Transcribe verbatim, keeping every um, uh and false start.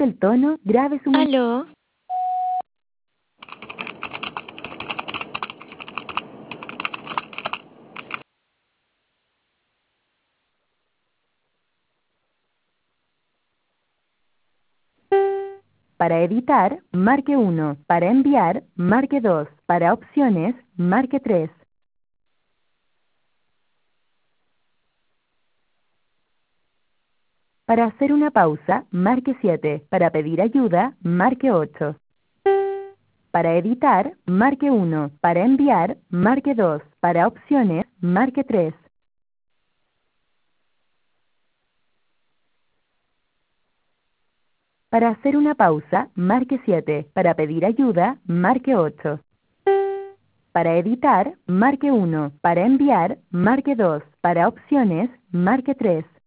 el tono, grabe su mensaje. ¿Aló? Para editar, marque uno. Para enviar, marque dos. Para opciones, marque tres. Para hacer una pausa, marque siete. Para pedir ayuda, marque ocho. Para editar, marque uno. Para enviar, marque dos. Para opciones, marque tres. Para hacer una pausa, marque siete. Para pedir ayuda, marque ocho. Para editar, marque uno. Para enviar, marque dos. Para opciones, marque tres.